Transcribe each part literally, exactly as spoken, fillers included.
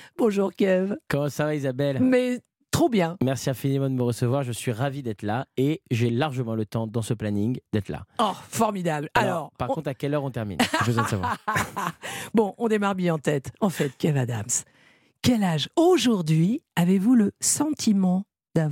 Bonjour Kev. Comment ça va Isabelle ? Mais trop bien. Merci infiniment de me recevoir, je suis ravi d'être là et j'ai largement le temps dans ce planning d'être là. Oh, formidable. Alors, Alors, par on... contre, à quelle heure on termine ? J'ai besoin de savoir. Bon, on démarre bien en tête. En fait, Kev Adams, quel âge aujourd'hui avez-vous le sentiment d'avoir ?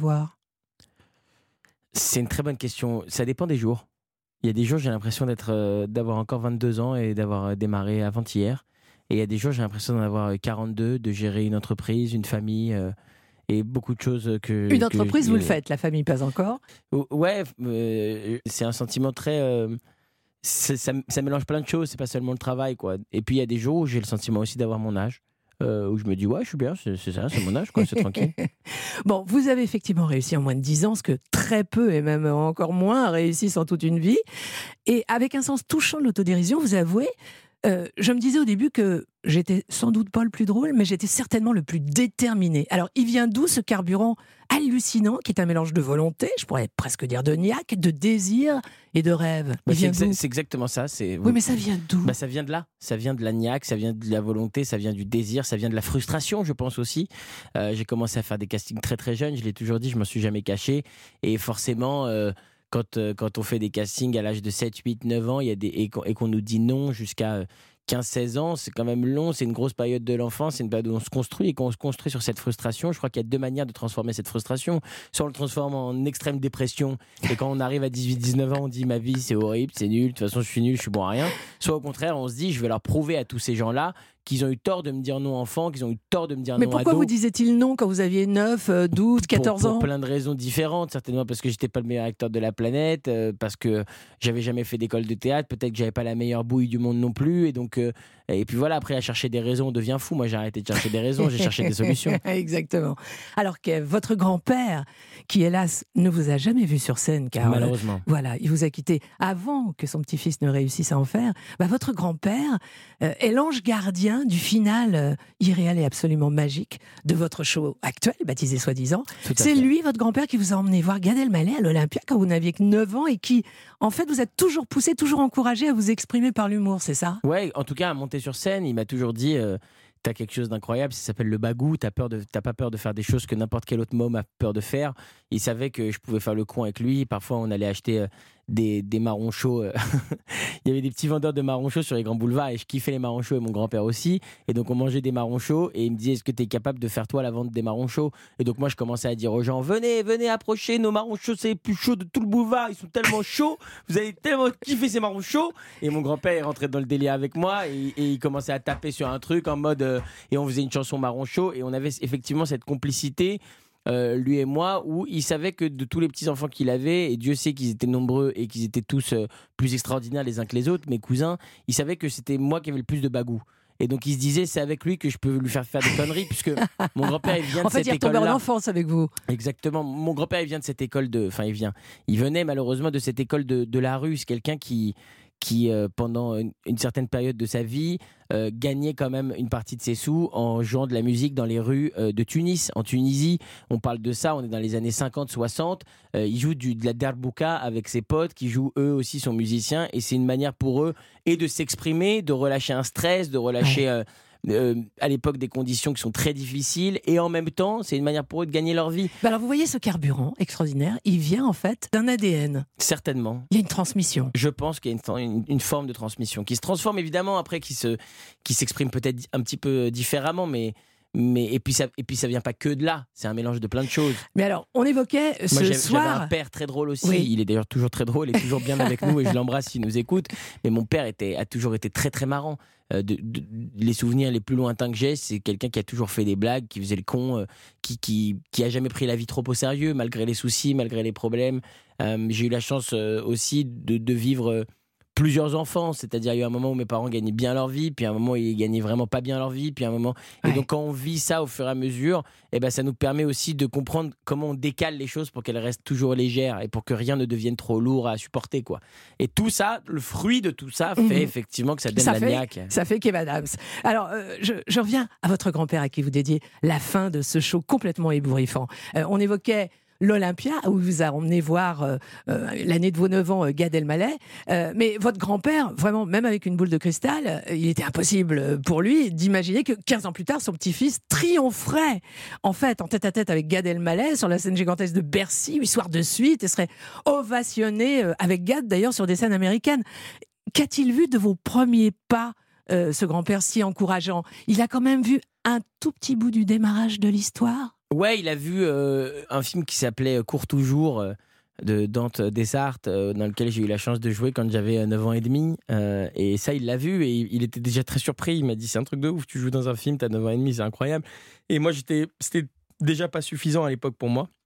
C'est une très bonne question, ça dépend des jours. Il y a des jours, j'ai l'impression d'être, euh, d'avoir encore vingt-deux ans et d'avoir démarré avant-hier. Et il y a des jours, j'ai l'impression d'en avoir quarante-deux, de gérer une entreprise, une famille euh, et beaucoup de choses que... Une que entreprise, je- vous le faites, la famille pas encore. Ouais, euh, c'est un sentiment très... euh, c'est- ça, ça mélange plein de choses, c'est pas seulement le travail, quoi. Et puis il y a des jours où j'ai le sentiment aussi d'avoir mon âge, euh, où je me dis, ouais, je suis bien, c'est, c'est ça, c'est mon âge, quoi, c'est tranquille. Bon, vous avez effectivement réussi en moins de dix ans, ce que très peu et même encore moins réussissent en toute une vie. Et avec un sens touchant de l'autodérision, vous avouez, euh, je me disais au début que j'étais sans doute pas le plus drôle, mais j'étais certainement le plus déterminé. Alors, il vient d'où ce carburant hallucinant qui est un mélange de volonté, je pourrais presque dire de niaque, de désir et de rêve. Bah, Il c'est, vient exa- d'où ? c'est exactement ça. C'est, Oui, mais ça vient d'où ? bah, ça vient de là, ça vient de la niaque, ça vient de la volonté, ça vient du désir, ça vient de la frustration, je pense aussi. Euh, j'ai commencé à faire des castings très très jeunes, je l'ai toujours dit, je m'en suis jamais caché. Et forcément, euh, quand, euh, quand on fait des castings à l'âge de sept, huit, neuf ans il y a des, et, qu'on, et qu'on nous dit non jusqu'à euh, quinze, seize ans, c'est quand même long, c'est une grosse période de l'enfance, c'est une période où on se construit et qu'on se construit sur cette frustration. Je crois qu'il y a deux manières de transformer cette frustration. Soit on le transforme en extrême dépression et quand on arrive à dix-huit, dix-neuf ans, on dit ma vie c'est horrible, c'est nul, de toute façon je suis nul, je suis bon à rien. Soit au contraire, on se dit je vais leur prouver à tous ces gens-là qu'ils ont eu tort de me dire non enfant, qu'ils ont eu tort de me dire Mais non pourquoi ado. vous disiez-il non quand vous aviez neuf, douze, quatorze pour, ans ? pour plein de raisons différentes, certainement parce que j'étais pas le meilleur acteur de la planète, euh, parce que j'avais jamais fait d'école de théâtre, peut-être que j'avais pas la meilleure bouille du monde non plus, et donc euh, et puis voilà, après à chercher des raisons, on devient fou. Moi j'ai arrêté de chercher des raisons, j'ai cherché des solutions. Exactement. Alors Kev, votre grand-père, qui hélas ne vous a jamais vu sur scène, car Malheureusement. euh, voilà, il vous a quitté avant que son petit-fils ne réussisse à en faire. Bah, votre grand-père euh, est l'ange gardien du final euh, irréel et absolument magique de votre show actuel, baptisé soi-disant. Tout à C'est fait. lui, votre grand-père, qui vous a emmené voir Gad Elmaleh à l'Olympia quand vous n'aviez que neuf ans et qui, en fait, vous a toujours poussé, toujours encouragé à vous exprimer par l'humour, c'est ça ? Ouais, en tout cas à monter sur scène, il m'a toujours dit euh, t'as quelque chose d'incroyable, ça s'appelle le bagou, t'as peur de, t'as pas peur de faire des choses que n'importe quel autre môme a peur de faire. Il savait que je pouvais faire le con avec lui. Parfois on allait acheter euh, des, des marrons chauds. euh, Il y avait des petits vendeurs de marrons chauds sur les grands boulevards et je kiffais les marrons chauds et mon grand-père aussi. Et donc on mangeait des marrons chauds et il me disait est-ce que tu es capable de faire toi la vente des marrons chauds ? Et donc moi je commençais à dire aux gens venez, venez approcher, nos marrons chauds c'est les plus chauds de tout le boulevard, ils sont tellement chauds, vous allez tellement kiffer ces marrons chauds. Et mon grand-père est rentré dans le délire avec moi et, et il commençait à taper sur un truc en mode euh, et on faisait une chanson marron chaud et on avait effectivement cette complicité. Euh, lui et moi, où il savait que de tous les petits-enfants qu'il avait, et Dieu sait qu'ils étaient nombreux et qu'ils étaient tous euh, plus extraordinaires les uns que les autres, mes cousins, il savait que c'était moi qui avais le plus de bagou. Et donc il se disait, c'est avec lui que je peux lui faire faire des conneries, puisque mon grand-père, il vient de En fait, cette il est retombé en école-là. enfance avec vous. Exactement. Mon grand-père, il vient de cette école de... Enfin, il vient. Il venait malheureusement de cette école de, de la rue. C'est quelqu'un qui, qui euh, pendant une, une certaine période de sa vie, euh, gagnait quand même une partie de ses sous en jouant de la musique dans les rues euh, de Tunis. En Tunisie, on parle de ça, on est dans les années cinquante soixante. Euh, il joue du, de la derbouka avec ses potes qui jouent, eux aussi, sont musiciens. Et c'est une manière pour eux et de s'exprimer, de relâcher un stress, de relâcher... Ouais. Euh, Euh, à l'époque des conditions qui sont très difficiles et en même temps c'est une manière pour eux de gagner leur vie. Bah alors vous voyez ce carburant extraordinaire, il vient en fait d'un A D N. Certainement. Il y a une transmission. Je pense qu'il y a une, une, une forme de transmission qui se transforme évidemment après, qui, se, qui s'exprime peut-être un petit peu différemment, mais, mais et, puis ça, et puis ça vient pas que de là, c'est un mélange de plein de choses. Mais alors, on évoquait ce Moi, j'avais, soir... j'avais un père très drôle aussi, Oui. il est d'ailleurs toujours très drôle, il est toujours bien avec nous et je l'embrasse s'il nous écoute, mais mon père était, a toujours été très très marrant. Euh, de, de, les souvenirs les plus lointains que j'ai, c'est quelqu'un qui a toujours fait des blagues, qui faisait le con, euh, qui, qui, qui a jamais pris la vie trop au sérieux, malgré les soucis, malgré les problèmes. Euh, j'ai eu la chance euh, aussi de, de vivre... Euh, plusieurs enfants, c'est-à-dire il y a eu un moment où mes parents gagnaient bien leur vie, puis un moment où ils gagnaient vraiment pas bien leur vie, puis un moment... Ouais. Et donc quand on vit ça au fur et à mesure, eh ben, ça nous permet aussi de comprendre comment on décale les choses pour qu'elles restent toujours légères et pour que rien ne devienne trop lourd à supporter, quoi. Et tout ça, le fruit de tout ça fait Mmh. effectivement que ça donne Ça la fait, niaque. ça fait Kev Adams. Alors, euh, je, je reviens à votre grand-père à qui vous dédiez la fin de ce show complètement ébouriffant. Euh, on évoquait l'Olympia, où vous a emmené voir euh, euh, l'année de vos neuf ans, euh, Gad Elmaleh. Euh, mais votre grand-père, vraiment, même avec une boule de cristal, euh, il était impossible pour lui d'imaginer que quinze ans plus tard, son petit-fils triompherait, en fait, en tête-à-tête avec Gad Elmaleh sur la scène gigantesque de Bercy, huit soirs de suite, et serait ovationné euh, avec Gad, d'ailleurs, sur des scènes américaines. Qu'a-t-il vu de vos premiers pas, euh, ce grand-père si encourageant? Il a quand même vu un tout petit bout du démarrage de l'histoire? Ouais, il a vu euh, un film qui s'appelait Cours toujours euh, de Dante Desartes, euh, dans lequel j'ai eu la chance de jouer quand j'avais neuf ans et demi. Euh, et ça, il l'a vu et il était déjà très surpris. Il m'a dit, c'est un truc de ouf, tu joues dans un film, t'as neuf ans et demi, c'est incroyable. Et moi, j'étais, c'était déjà pas suffisant à l'époque pour moi.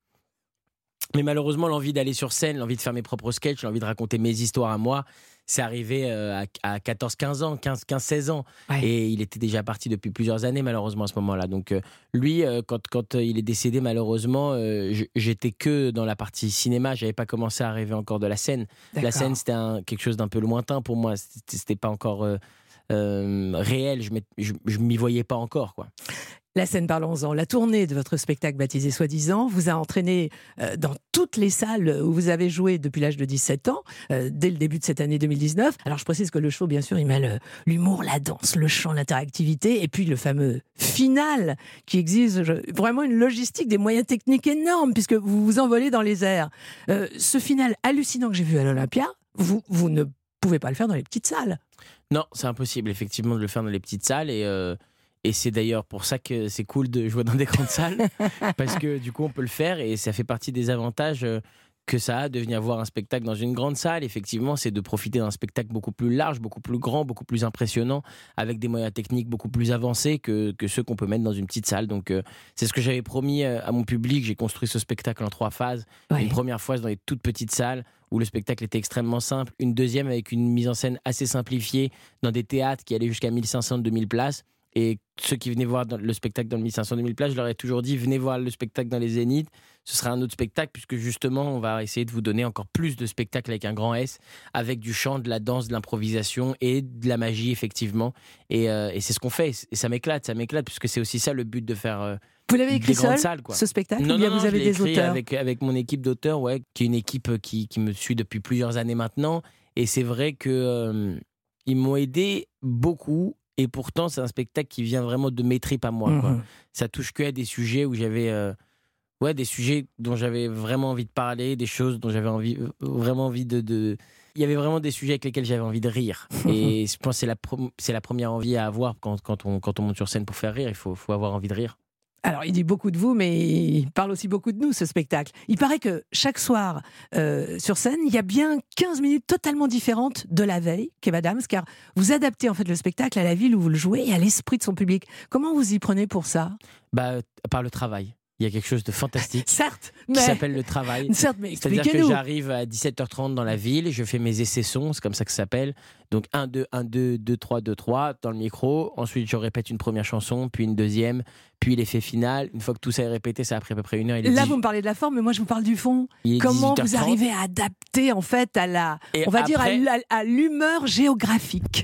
Mais malheureusement, l'envie d'aller sur scène, l'envie de faire mes propres sketchs, l'envie de raconter mes histoires à moi, c'est arrivé euh, à, à quatorze quinze ans, quinze seize ans. Ouais. Et il était déjà parti depuis plusieurs années, malheureusement, à ce moment-là. Donc, euh, lui, euh, quand, quand il est décédé, malheureusement, euh, j'étais que dans la partie cinéma. Je n'avais pas commencé à rêver encore de la scène. D'accord. La scène, c'était un, quelque chose d'un peu lointain pour moi. C'était, c'était pas encore euh, euh, réel. Je ne m'y voyais pas encore, quoi. La scène, parlons-en. La tournée de votre spectacle baptisé Soi-disant vous a entraîné euh, dans toutes les salles où vous avez joué depuis l'âge de dix-sept ans, euh, dès le début de cette année deux mille dix-neuf. Alors je précise que le show, bien sûr, il mêle l'humour, la danse, le chant, l'interactivité, et puis le fameux final qui exige vraiment une logistique, des moyens techniques énormes, puisque vous vous envolez dans les airs. Euh, ce final hallucinant que j'ai vu à l'Olympia, vous, vous ne pouvez pas le faire dans les petites salles. Non, c'est impossible, effectivement, de le faire dans les petites salles, et... Euh... Et c'est d'ailleurs pour ça que c'est cool de jouer dans des grandes salles, parce que du coup on peut le faire et ça fait partie des avantages que ça a de venir voir un spectacle dans une grande salle. Effectivement, c'est de profiter d'un spectacle beaucoup plus large, beaucoup plus grand, beaucoup plus impressionnant, avec des moyens techniques beaucoup plus avancés que, que ceux qu'on peut mettre dans une petite salle. Donc euh, c'est ce que j'avais promis à mon public. J'ai construit ce spectacle en trois phases. Ouais. Une première phase dans les toutes petites salles, où le spectacle était extrêmement simple. Une deuxième avec une mise en scène assez simplifiée, dans des théâtres qui allaient jusqu'à mille cinq cents, deux mille places. Et ceux qui venaient voir le spectacle dans le mille cinq cents, deux mille places, je leur ai toujours dit, venez voir le spectacle dans les Zéniths. Ce sera un autre spectacle, puisque justement, on va essayer de vous donner encore plus de spectacles avec un grand S, avec du chant, de la danse, de l'improvisation et de la magie, effectivement. Et, euh, et c'est ce qu'on fait. Et ça m'éclate, ça m'éclate, puisque c'est aussi ça le but de faire euh, vous l'avez écrit des grandes seul, salles, quoi. Ce spectacle? Non, ou bien non, vous avez je l'ai des écrit auteurs avec, avec mon équipe d'auteurs, ouais, qui est une équipe qui, qui me suit depuis plusieurs années maintenant. Et c'est vrai qu'ils euh, m'ont aidé beaucoup. Et pourtant, c'est un spectacle qui vient vraiment de mes tripes à moi, quoi. Mmh. Ça touche que à des sujets où j'avais, euh, ouais, des sujets dont j'avais vraiment envie de parler, des choses dont j'avais envie, vraiment envie de, de... Il y avait vraiment des sujets avec lesquels j'avais envie de rire. Et je pense que c'est la, pro- c'est la première envie à avoir quand, quand, on, quand on monte sur scène pour faire rire. Il faut, faut avoir envie de rire. Alors, il dit beaucoup de vous, mais il parle aussi beaucoup de nous, ce spectacle. Il paraît que chaque soir, euh, sur scène, il y a bien quinze minutes totalement différentes de la veille, Kev Adams, car vous adaptez en fait le spectacle à la ville où vous le jouez et à l'esprit de son public. Comment vous y prenez pour ça ? Bah, par le travail. Il y a quelque chose de fantastique certes, qui mais... s'appelle le travail. Certes, mais c'est-à-dire que j'arrive à dix-sept heures trente dans la ville, je fais mes essais sons, c'est comme ça que ça s'appelle. Donc un, deux, un, deux, deux, trois, deux, trois dans le micro. Ensuite, je répète une première chanson, puis une deuxième, puis l'effet final. Une fois que tout ça est répété, ça a pris à peu près une heure. Là, dix... vous me parlez de la forme, mais moi, je vous parle du fond. Comment vous arrivez à adapter, en fait, à la, et on va après, dire, à, à, à l'humeur géographique ?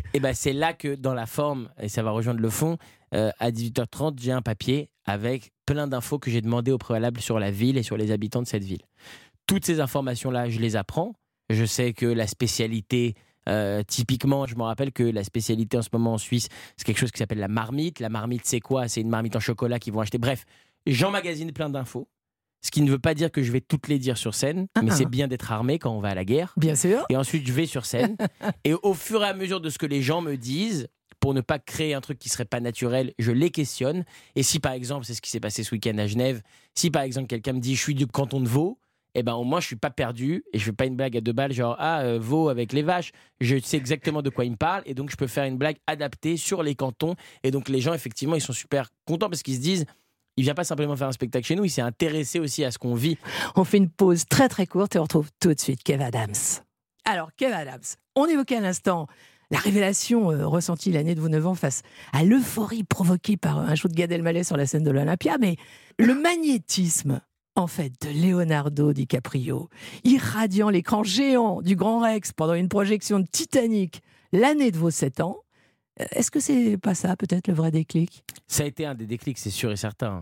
Et ben, c'est là que, dans la forme, et ça va rejoindre le fond, euh, à dix-huit heures trente, j'ai un papier avec plein d'infos que j'ai demandées au préalable sur la ville et sur les habitants de cette ville. Toutes ces informations-là, je les apprends. Je sais que la spécialité, euh, typiquement, je me rappelle que la spécialité en ce moment en Suisse, c'est quelque chose qui s'appelle la marmite. La marmite, c'est quoi ? C'est une marmite en chocolat qu'ils vont acheter. Bref, j'emmagasine plein d'infos. Ce qui ne veut pas dire que je vais toutes les dire sur scène, ah mais ah. c'est bien d'être armé quand on va à la guerre. Bien sûr. Et ensuite, je vais sur scène. Et au fur et à mesure de ce que les gens me disent, pour ne pas créer un truc qui serait pas naturel, je les questionne. Et si par exemple, c'est ce qui s'est passé ce week-end à Genève, si par exemple quelqu'un me dit je suis du canton de Vaud, eh ben au moins je suis pas perdu et je fais pas une blague à deux balles genre ah euh, Vaud avec les vaches. Je sais exactement de quoi il me parle et donc je peux faire une blague adaptée sur les cantons. Et donc les gens effectivement ils sont super contents parce qu'ils se disent il vient pas simplement faire un spectacle chez nous, il s'est intéressé aussi à ce qu'on vit. On fait une pause très très courte et on retrouve tout de suite Kev Adams. Alors Kev Adams, on évoquait à l'instant la révélation euh, ressentie l'année de vos neuf ans face à l'euphorie provoquée par un show de Gad Elmaleh sur la scène de l'Olympia, mais le magnétisme, en fait, de Leonardo DiCaprio, irradiant l'écran géant du Grand Rex pendant une projection de Titanic l'année de vos sept ans, est-ce que c'est pas ça, peut-être, le vrai déclic ? Ça a été un des déclics, c'est sûr et certain.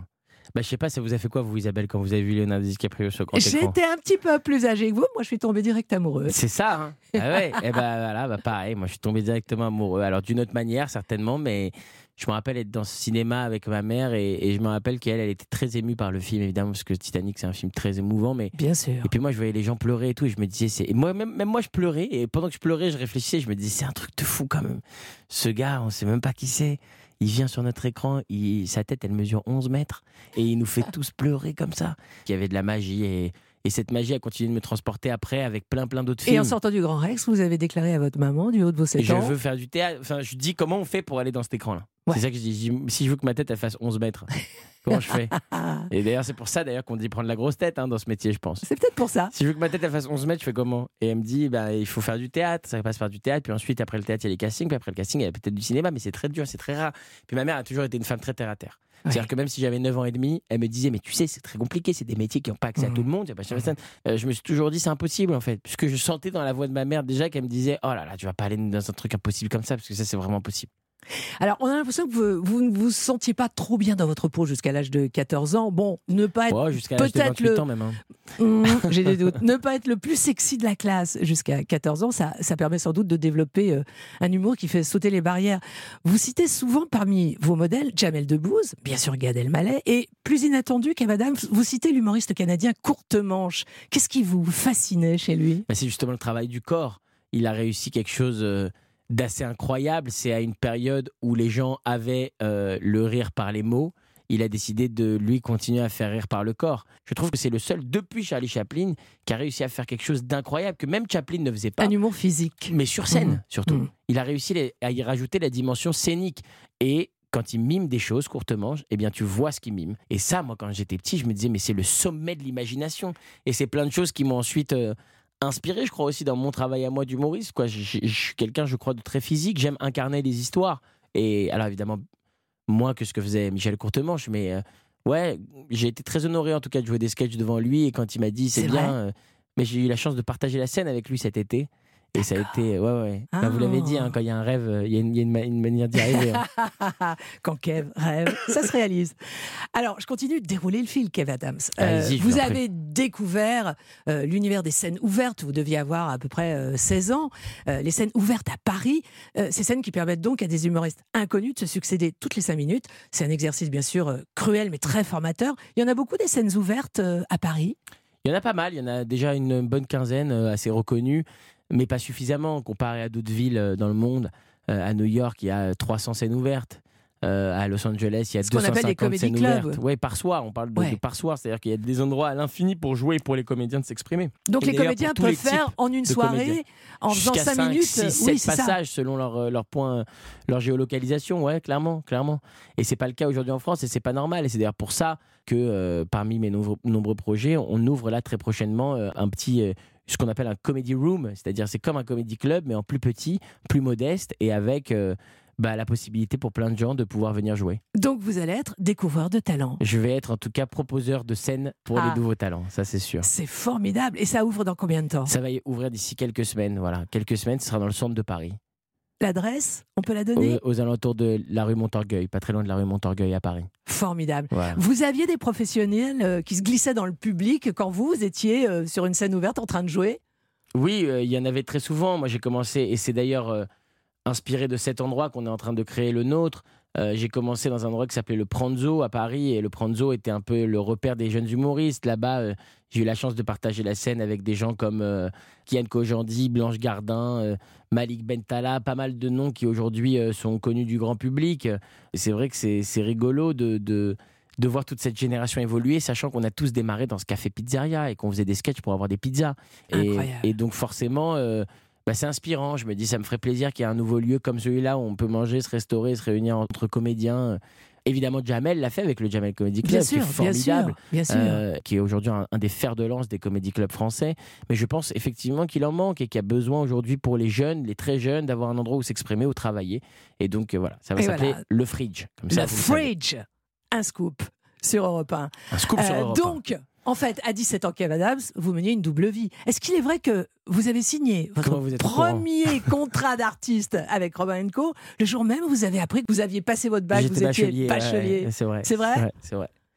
Bah, je sais pas, ça vous a fait quoi, vous, Isabelle, quand vous avez vu Leonardo DiCaprio sur grand écran? J'étais un petit peu plus âgée que vous. Moi, je suis tombée direct amoureuse. C'est ça, hein. Ah ouais, et bah voilà, bah pareil, moi je suis tombé directement amoureux. Alors d'une autre manière, certainement, mais je me rappelle être dans ce cinéma avec ma mère et, et je me rappelle qu'elle, elle était très émue par le film, évidemment, parce que Titanic, c'est un film très émouvant, mais Bien sûr. et puis moi, je voyais les gens pleurer et tout, et je me disais, c'est. Et moi, même, même moi, je pleurais, et pendant que je pleurais, je réfléchissais, je me disais, c'est un truc de fou quand même. Ce gars, on sait même pas qui c'est. Il vient sur notre écran, il... sa tête, elle mesure onze mètres, et il nous fait tous pleurer comme ça. Il y avait de la magie, et, et cette magie a continué de me transporter après avec plein, plein d'autres films. Et en sortant du Grand Rex, vous avez déclaré à votre maman, du haut de vos sept Je ans. veux faire du théâtre. Enfin, je dis, comment on fait pour aller dans cet écran-là? Ouais. C'est ça que je dis. Je dis, si je veux que ma tête, elle fasse onze mètres, comment je fais? Et d'ailleurs, c'est pour ça d'ailleurs qu'on dit prendre la grosse tête, hein, dans ce métier, je pense. C'est peut-être pour ça. Si je veux que ma tête elle fasse onze mètres, je fais comment? Et elle me dit, bah, il faut faire du théâtre, ça passe par du théâtre, puis ensuite, après le théâtre, il y a les castings, puis après le casting, il y a peut-être du cinéma, mais c'est très dur, c'est très rare. Puis ma mère a toujours été une femme très terre à terre. Ouais. C'est-à-dire que même si j'avais neuf ans et demi, elle me disait, mais tu sais, c'est très compliqué, c'est des métiers qui n'ont pas accès à Mmh. tout le monde. Y a pas mmh. euh, je me suis toujours dit, c'est impossible en fait, puisque je sentais dans la voix de ma mère déjà qu'elle me disait, oh là là, tu vas pas aller dans un truc impossible comme ça, parce que ça, c'est vraiment possible. Alors, on a l'impression que vous, vous ne vous sentiez pas trop bien dans votre peau jusqu'à l'âge de quatorze ans. Bon, ne pas être Oh, jusqu'à l'âge de peut-être vingt-huit le... ans même. Hein. Mmh, j'ai des doutes. Ne pas être le plus sexy de la classe jusqu'à quatorze ans, ça, ça permet sans doute de développer euh, un humour qui fait sauter les barrières. Vous citez souvent parmi vos modèles Jamel Debbouze, bien sûr Gad Elmaleh, et plus inattendu qu'Kev Adams, vous citez l'humoriste canadien Courtemanche. Qu'est-ce qui vous fascinait chez lui? Bah, c'est justement le travail du corps. Il a réussi quelque chose euh, d'assez incroyable. C'est à une période où les gens avaient euh, le rire par les mots. Il a décidé de, lui, continuer à faire rire par le corps. Je trouve que c'est le seul, depuis Charlie Chaplin, qui a réussi à faire quelque chose d'incroyable que même Chaplin ne faisait pas. Un humour physique. Mais sur scène, Mmh. surtout. Mmh. Il a réussi les- à y rajouter la dimension scénique. Et quand il mime des choses, Courtemanche, eh bien, tu vois ce qu'il mime. Et ça, moi, quand j'étais petit, je me disais, mais c'est le sommet de l'imagination. Et c'est plein de choses qui m'ont ensuite euh, inspiré, je crois, aussi dans mon travail à moi d'humoriste. Quoi. Je, je- je suis quelqu'un, je crois, de très physique. J'aime incarner des histoires. Et alors, évidemment, moins que ce que faisait Michel Courtemanche, mais euh, ouais, j'ai été très honoré, en tout cas, de jouer des sketchs devant lui. Et quand il m'a dit, c'est, C'est bien... vrai euh, mais j'ai eu la chance de partager la scène avec lui cet été. Et ça a D'accord. été, ouais, ouais. Ah. Bah, vous l'avez dit, hein, quand il y a un rêve, euh, il y a une, il y a une ma- une manière d'y arriver. hein. Quand Kev rêve, ça se réalise. Alors, je continue de dérouler le fil, Kev Adams. Euh, Allez-y, je vous vous en avez découvert euh, l'univers des scènes ouvertes. Vous deviez avoir à peu près euh, seize ans. Euh, les scènes ouvertes à Paris. Euh, ces scènes qui permettent donc à des humoristes inconnus de se succéder toutes les cinq minutes. C'est un exercice, bien sûr, euh, cruel, mais très formateur. Il y en a beaucoup des scènes ouvertes euh, à Paris. Il y en a pas mal, il y en a déjà une bonne quinzaine euh, assez reconnues, mais pas suffisamment comparé à d'autres villes euh, dans le monde. Euh, à New York, il y a trois cents scènes ouvertes. Euh, à Los Angeles, il y a Ce qu'on deux cent appelle les cinquante comedy scènes clubs. ouvertes. Ouais, par soir, on parle de, Ouais. de par soir, c'est-à-dire qu'il y a des endroits à l'infini pour jouer et pour les comédiens de s'exprimer. Donc Et les d'ailleurs, comédiens pour tous peuvent les faire types en une de soirée, comédiens. en faisant Jusqu'à cinq cinq, minutes. six, oui, sept c'est ça. passages selon leur, euh, leur point, leur géolocalisation, ouais, clairement, clairement. Et c'est pas le cas aujourd'hui en France et c'est pas normal. Et c'est d'ailleurs pour ça que euh, parmi mes nombreux, nombreux projets, on ouvre là très prochainement euh, un petit, euh, ce qu'on appelle un comedy room, c'est-à-dire c'est comme un comedy club mais en plus petit, plus modeste et avec euh, bah, la possibilité pour plein de gens de pouvoir venir jouer. Donc vous allez être découvreur de talent. Je vais être en tout cas proposeur de scène pour Ah. les nouveaux talents, ça c'est sûr. C'est formidable. Et ça ouvre dans combien de temps? Ça va y ouvrir d'ici quelques semaines, voilà. Quelques semaines, ce sera dans le centre de Paris. L'adresse, on peut la donner? Aux, aux alentours de la rue Montorgueil, pas très loin de la rue Montorgueil à Paris. Formidable. Voilà. Vous aviez des professionnels euh, qui se glissaient dans le public quand vous, vous étiez euh, sur une scène ouverte en train de jouer? Oui, euh, il y en avait très souvent. Moi, j'ai commencé, et c'est d'ailleurs euh, inspiré de cet endroit qu'on est en train de créer le nôtre. Euh, j'ai commencé dans un endroit qui s'appelait le Pranzo à Paris, et le Pranzo était un peu le repère des jeunes humoristes. Là-bas, euh, j'ai eu la chance de partager la scène avec des gens comme euh, Kian Kojandi, Blanche Gardin, euh, Malik Bentala, pas mal de noms qui aujourd'hui euh, sont connus du grand public. Et c'est vrai que c'est, c'est rigolo de... de de voir toute cette génération évoluer, sachant qu'on a tous démarré dans ce café pizzeria et qu'on faisait des sketchs pour avoir des pizzas. Et, Incroyable. et donc forcément, euh, bah, c'est inspirant. Je me dis, ça me ferait plaisir qu'il y ait un nouveau lieu comme celui-là où on peut manger, se restaurer, se réunir entre comédiens. Évidemment, Jamel l'a fait avec le Jamel Comedy Club, Bien qui sûr, est bien formidable, sûr, bien sûr. euh, qui est aujourd'hui un, un des fers de lance des comédie clubs français. Mais je pense effectivement qu'il en manque et qu'il y a besoin aujourd'hui pour les jeunes, les très jeunes, d'avoir un endroit où s'exprimer, où travailler. Et donc euh, voilà, ça va Et s'appeler voilà. le Fridge. Comme ça, Le vous le savez. Fridge, un scoop sur Europe un. Un scoop sur Euh, Europe un. donc, en fait, à dix-sept ans, Kev Adams, vous meniez une double vie. Est-ce qu'il est vrai que vous avez signé votre Comment vous êtes au courant premier contrat d'artiste avec Robin and Co le jour même où vous avez appris que vous aviez passé votre bac, J'étais vous étiez bachelier, bachelier? ouais, ouais, c'est vrai. C'est vrai C'est vrai, c'est vrai.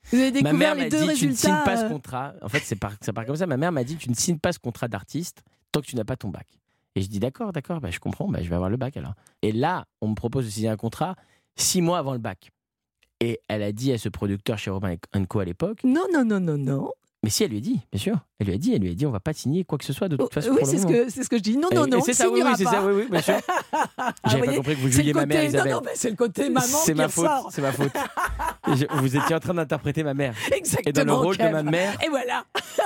Vous avez découvert ma mère les m'a deux dit, résultats. tu ne signes pas ce euh, contrat. En fait, c'est par- ça part comme ça. Ma mère m'a dit, tu ne signes pas ce contrat d'artiste tant que tu n'as pas ton bac. Et je dis, d'accord, d'accord, bah, je comprends, bah, je vais avoir le bac alors. Et là, on me propose de signer un contrat six mois avant le bac. Et elle a dit à ce producteur chez Robin and Co à l'époque, Non, non, non, non, non. mais si, elle lui a dit, bien sûr, elle lui a dit, elle lui a dit, on va pas te signer quoi que ce soit de toute Oh, façon. oui, pour le c'est ce, moment. que, c'est ce que je dis. Non, non, Et- non, et c'est on ça, oui, signera oui, c'est pas. ça, oui, oui, bien sûr. Ah, J'avais vous pas voyez, compris que vous c'est jouiez le ma mère, côté- Isabelle. Non, non, mais c'est le côté maman C'est qui ma faute, ressort. c'est ma faute. Et je- vous étiez en train d'interpréter ma mère. Exactement. Et dans le rôle Kev. de ma mère, Et voilà.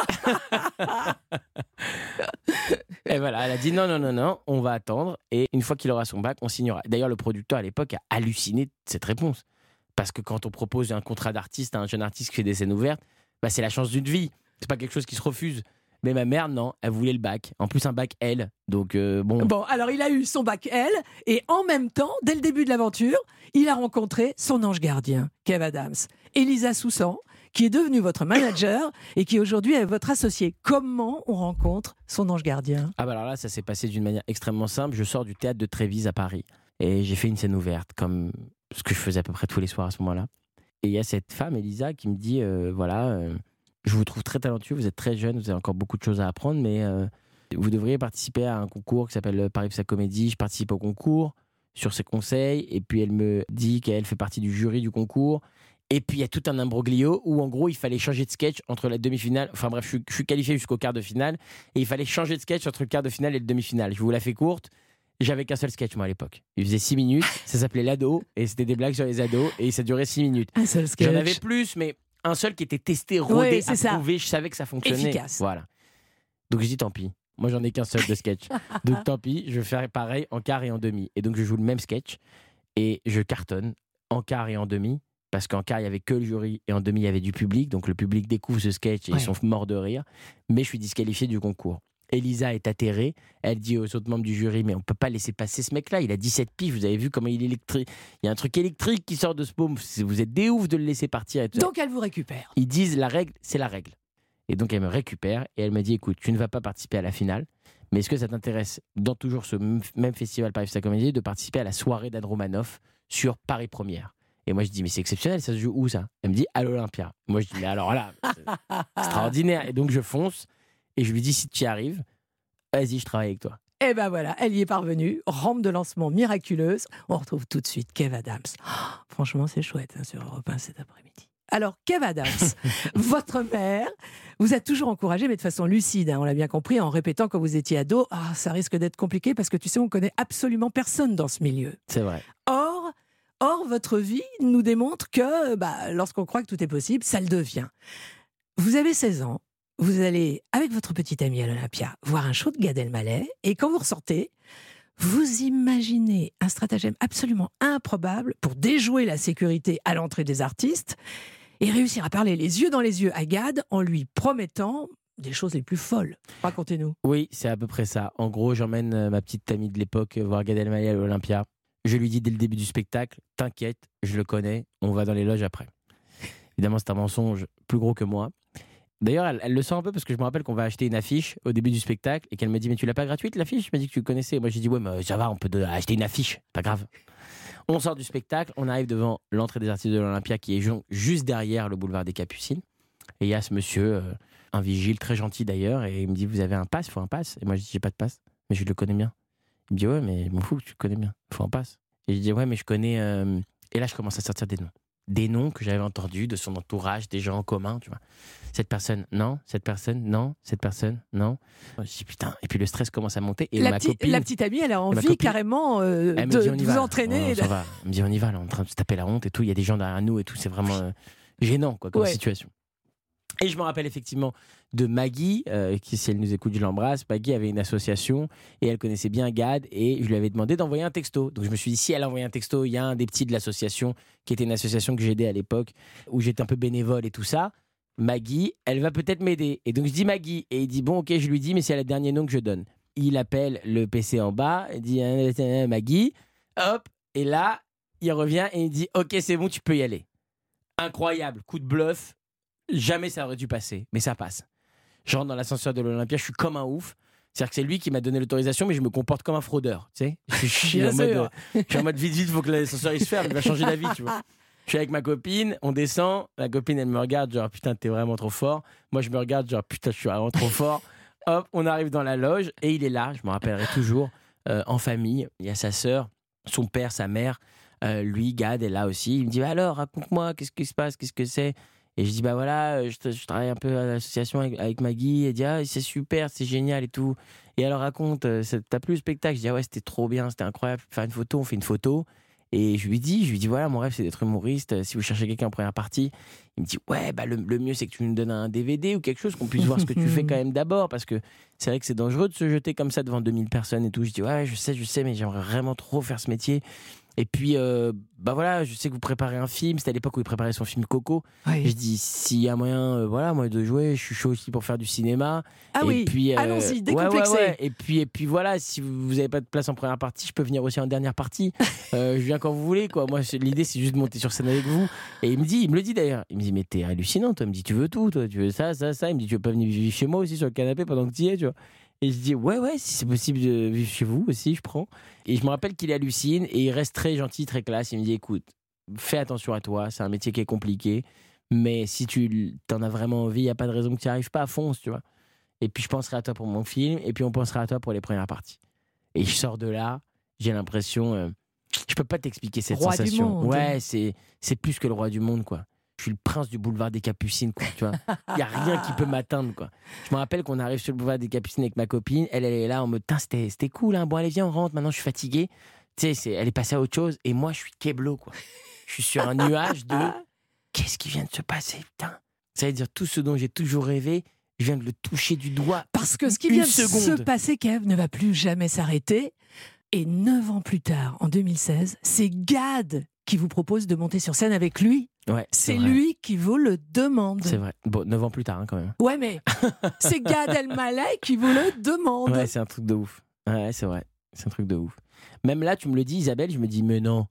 et voilà, elle a dit non, non, non, non, on va attendre. Et une fois qu'il aura son bac, on signera. D'ailleurs, le producteur à l'époque a halluciné de cette réponse. Parce que quand on propose un contrat d'artiste à un jeune artiste qui fait des scènes ouvertes, bah, c'est la chance d'une vie. C'est pas quelque chose qui se refuse. Mais ma mère, non, elle voulait le bac. En plus, un bac L. Donc, euh, bon. Bon, alors il a eu son bac L, et en même temps, dès le début de l'aventure, il a rencontré son ange gardien, Kev Adams. Elisa Soussan, qui est devenue votre manager et qui aujourd'hui est votre associé. Comment on rencontre son ange gardien ? Ah, bah alors là, ça s'est passé d'une manière extrêmement simple. Je sors du théâtre de Trévise à Paris. Et j'ai fait une scène ouverte, comme ce que je faisais à peu près tous les soirs à ce moment-là. Et il y a cette femme, Elisa, qui me dit euh, voilà, euh, je vous trouve très talentueux, vous êtes très jeune, vous avez encore beaucoup de choses à apprendre, mais euh, vous devriez participer à un concours qui s'appelle Paris Psy Comédie. Je participe au concours sur ses conseils, et puis elle me dit qu'elle fait partie du jury du concours. Et puis il y a tout un imbroglio où en gros il fallait changer de sketch entre la demi-finale. Enfin bref, je suis, je suis qualifié jusqu'au quart de finale, et il fallait changer de sketch entre le quart de finale et le demi-finale. Je vous la fais courte. J'avais qu'un seul sketch, moi, à l'époque. Il faisait six minutes, ça s'appelait L'ado, et c'était des blagues sur les ados, et ça durait six minutes. Un seul sketch. J'en avais plus, mais un seul qui était testé, rodé, Ouais, c'est ça. approuvé, je savais que ça fonctionnait. Efficace. Voilà. Donc je dis tant pis. Moi, j'en ai qu'un seul de sketch. Donc tant pis, je vais faire pareil en quart et en demi. Et donc je joue le même sketch, et je cartonne en quart et en demi, parce qu'en quart, il n'y avait que le jury, et en demi, il y avait du public. Donc le public découvre ce sketch, et Ouais. ils sont morts de rire. Mais je suis disqualifié du concours. Elisa est atterrée, elle dit aux autres membres du jury, mais on peut pas laisser passer ce mec-là, il a dix-sept piges, vous avez vu comment il est électrique, il y a un truc électrique qui sort de ce paume, vous êtes des oufs de le laisser partir. Et tout ça. Donc elle vous récupère. Ils disent la règle, c'est la règle. Et donc elle me récupère et elle me dit, écoute, tu ne vas pas participer à la finale, mais est-ce que ça t'intéresse, dans toujours ce m- même festival Paris Psy Comédie, de participer à la soirée d'Anne Romanoff sur Paris Première? Et moi je dis, mais c'est exceptionnel, ça se joue où ça? Elle me dit, à l'Olympia. Moi je dis, mais alors là, c'est extraordinaire. Et donc je fonce et je lui dis, si tu y arrives, vas-y, je travaille avec toi. Et ben voilà, elle y est parvenue. Rampe de lancement miraculeuse. On retrouve tout de suite Kev Adams. Oh, franchement, c'est chouette hein, sur Europe un cet après-midi. Alors, Kev Adams, votre mère vous a toujours encouragé, mais de façon lucide, hein, on l'a bien compris, en répétant quand vous étiez ado, ah, ça risque d'être compliqué parce que tu sais, on connaît absolument personne dans ce milieu. C'est vrai. Or, or votre vie nous démontre que bah, lorsqu'on croit que tout est possible, ça le devient. Vous avez seize ans. Vous allez, avec votre petite amie à l'Olympia, voir un show de Gad Elmaleh, et quand vous ressortez, vous imaginez un stratagème absolument improbable pour déjouer la sécurité à l'entrée des artistes et réussir à parler les yeux dans les yeux à Gad en lui promettant des choses les plus folles. Racontez-nous. Oui, c'est à peu près ça. En gros, j'emmène euh, ma petite amie de l'époque voir Gad Elmaleh à l'Olympia. Je lui dis dès le début du spectacle, t'inquiète, je le connais, on va dans les loges après. Évidemment, c'est un mensonge plus gros que moi. D'ailleurs, elle, elle le sent un peu parce que je me rappelle qu'on va acheter une affiche au début du spectacle et qu'elle me dit, mais tu l'as pas gratuite l'affiche? Je me dis que tu le connaissais. Moi, j'ai dit, ouais, mais ça va, on peut de- acheter une affiche, pas grave. On sort du spectacle, on arrive devant l'entrée des artistes de l'Olympia qui est ju- juste derrière le boulevard des Capucines. Et il y a ce monsieur, euh, un vigile très gentil d'ailleurs, et il me dit, vous avez un pass? Il faut un pass? Et moi, je dis, j'ai pas de pass, mais je le connais bien. Il me dit, ouais, mais je m'en fous que tu le connais bien, il faut un pass. Et je dis, ouais, mais je connais. euh, Et là, je commence à sortir des noms. Des noms que j'avais entendus de son entourage, des gens en commun, tu vois. Cette personne, non. Cette personne, non. Cette personne, non. Je dis putain. Et puis le stress commence à monter. Et la, ma petite, copine, la petite amie, elle a envie copine, carrément euh, elle me de, dit, on y de vous va, entraîner. on s'en va. Elle me dit on y va, là, on est en train de se taper la honte et tout. Il y a des gens derrière nous et tout. C'est vraiment euh, gênant quoi, comme Ouais. situation. Et je me rappelle effectivement de Maggie, euh, qui, si elle nous écoute, je l'embrasse. Maggie avait une association et elle connaissait bien Gad et je lui avais demandé d'envoyer un texto. Donc je me suis dit, si elle a envoyé un texto, il y a un des petits de l'association, qui était une association que j'aidais à l'époque, où j'étais un peu bénévole et tout ça. Maggie, elle va peut-être m'aider. Et donc je dis Maggie, et il dit, bon, ok, je lui dis, mais c'est le dernier nom que je donne. Il appelle le P C en bas, il dit, euh, euh, Maggie, hop, et là, il revient et il dit, ok, c'est bon, tu peux y aller. Incroyable, coup de bluff. Jamais ça aurait dû passer, mais ça passe. Je rentre dans l'ascenseur de l'Olympia, je suis comme un ouf. C'est-à-dire que c'est lui qui m'a donné l'autorisation, mais je me comporte comme un fraudeur. Tu sais, je suis, je suis Bien en mode, sûr. euh, je suis en mode vite, vite, il faut que l'ascenseur il se ferme, il va changer d'avis, tu vois. Je suis avec ma copine, on descend, la copine elle me regarde genre putain t'es vraiment trop fort. Moi je me regarde genre putain je suis vraiment trop fort. Hop, on arrive dans la loge et il est là, je me rappellerai toujours, euh, en famille. Il y a sa sœur, son père, sa mère, euh, lui Gad est là aussi. Il me dit bah alors raconte-moi qu'est-ce qui se passe, qu'est-ce que c'est. Et je dis bah voilà, je, je travaille un peu à l'association avec, avec Maggie. Et dit ah c'est super, c'est génial et tout. Et alors raconte, t'as plu le spectacle? Je dis ah ouais c'était trop bien, c'était incroyable. Faire une photo, on fait une photo. Et je lui dis, je lui dis voilà, mon rêve c'est d'être humoriste. Si vous cherchez quelqu'un en première partie, il me dit ouais, bah le, le mieux c'est que tu nous donnes un D V D ou quelque chose qu'on puisse voir ce que tu fais quand même d'abord, parce que c'est vrai que c'est dangereux de se jeter comme ça devant deux mille personnes et tout. Je dis ouais, je sais, je sais, mais j'aimerais vraiment trop faire ce métier. Et puis, euh, bah voilà, je sais que vous préparez un film. C'était à l'époque où il préparait son film Coco. Oui. Je dis, s'il y a moyen, euh, voilà, moi de jouer, je suis chaud aussi pour faire du cinéma. Ah et oui, puis, euh, allons-y, ouais, décomplexé. ouais, ouais. Et puis, et puis voilà, si vous n'avez pas de place en première partie, je peux venir aussi en dernière partie. euh, je viens quand vous voulez, quoi. Moi, c'est, l'idée, c'est juste de monter sur scène avec vous. Et il me dit, il me le dit d'ailleurs. Il me dit, mais t'es hallucinant, toi. Il me dit, tu veux tout, toi. Tu veux ça, ça, ça. Il me dit, tu veux pas venir vivre chez moi aussi sur le canapé pendant que tu y es, tu vois. Et je dis, ouais, ouais, si c'est possible de vivre chez vous aussi, je prends. Et je me rappelle qu'il hallucine et il reste très gentil, très classe. Il me dit, écoute, fais attention à toi, c'est un métier qui est compliqué, mais si tu en as vraiment envie, il n'y a pas de raison que tu n'y arrives pas, fonce, tu vois. Et puis je penserai à toi pour mon film, et puis on pensera à toi pour les premières parties. Et je sors de là, j'ai l'impression, euh, je peux pas t'expliquer cette Roi sensation. du monde. Ouais, c'est, c'est plus que le roi du monde, quoi. Je suis le prince du boulevard des Capucines, quoi, tu vois. Il n'y a rien qui peut m'atteindre, quoi. Je me rappelle qu'on arrive sur le boulevard des Capucines avec ma copine. Elle, elle est là en mode, c'était, c'était cool, hein. Bon, allez, viens, on rentre. Maintenant, je suis fatigué. Tu sais, c'est, elle est passée à autre chose. Et moi, je suis keblo, quoi. Je suis sur un nuage de qu'est-ce qui vient de se passer, putain. Ça veut dire tout ce dont j'ai toujours rêvé, je viens de le toucher du doigt. Parce que ce qui Une vient de seconde. se passer, Kev, ne va plus jamais s'arrêter. Et neuf ans plus tard, en deux mille seize, c'est Gad qui vous propose de monter sur scène avec lui. Ouais, c'est, C'est vrai. lui qui vous le demande. C'est vrai. Bon, neuf ans plus tard, hein, quand même. Ouais, mais c'est Gad Elmaleh qui vous le demande. Ouais, c'est un truc de ouf. Ouais, c'est vrai. C'est un truc de ouf. Même là, tu me le dis, Isabelle, je me dis, mais non.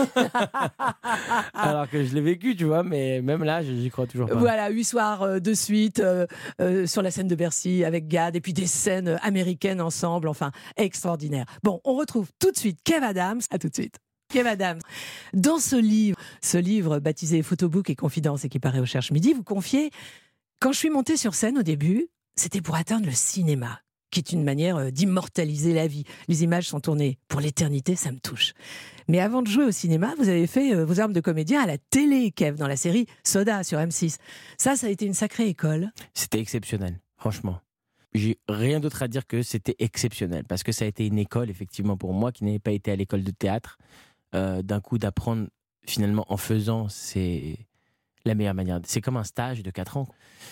Alors que je l'ai vécu, tu vois, mais même là, j'y crois toujours pas. Voilà, huit soirs euh, de suite euh, euh, sur la scène de Bercy avec Gad, et puis des scènes américaines ensemble, enfin, extraordinaire. Bon, on retrouve tout de suite Kev Adams. À tout de suite. Kev Adams, dans ce livre, ce livre baptisé Photobook et Confidence et qui paraît au Cherche Midi, vous confiez « Quand je suis montée sur scène au début, c'était pour atteindre le cinéma, qui est une manière d'immortaliser la vie. Les images sont tournées pour l'éternité, ça me touche. Mais avant de jouer au cinéma, vous avez fait vos armes de comédien à la télé, Kev, dans la série Soda sur M six. Ça, ça a été une sacrée école. C'était exceptionnel, franchement. J'ai rien d'autre à dire que c'était exceptionnel, parce que ça a été une école, effectivement, pour moi, qui n'avais pas été à l'école de théâtre. Euh, d'un coup, d'apprendre, finalement, en faisant, c'est la meilleure manière. C'est comme un stage de quatre ans.